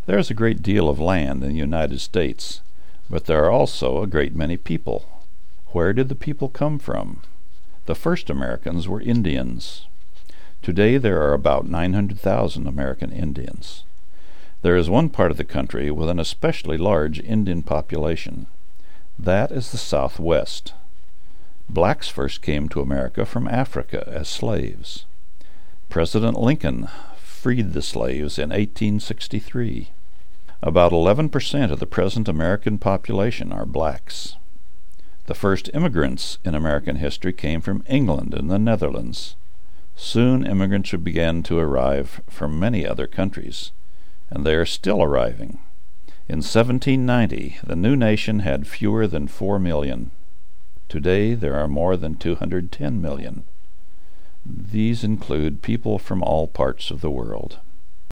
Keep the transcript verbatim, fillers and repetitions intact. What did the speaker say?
There is a great deal of land in the United States, but there are also a great many people. Where did the people come from? The first Americans were Indians. Today there are about nine hundred thousand American Indians. There is one part of the country with an especially large Indian population. That is the Southwest. Blacks first came to America from Africa as slaves. President Lincoln freed the slaves in eighteen sixty-three. About eleven percent of the present American population are blacks. The first immigrants in American history came from England and the Netherlands. Soon immigrants began to arrive from many other countries, and they are still arriving. In seventeen ninety, the new nation had fewer than four million. Today there are more than two hundred ten million. These include people from all parts of the world.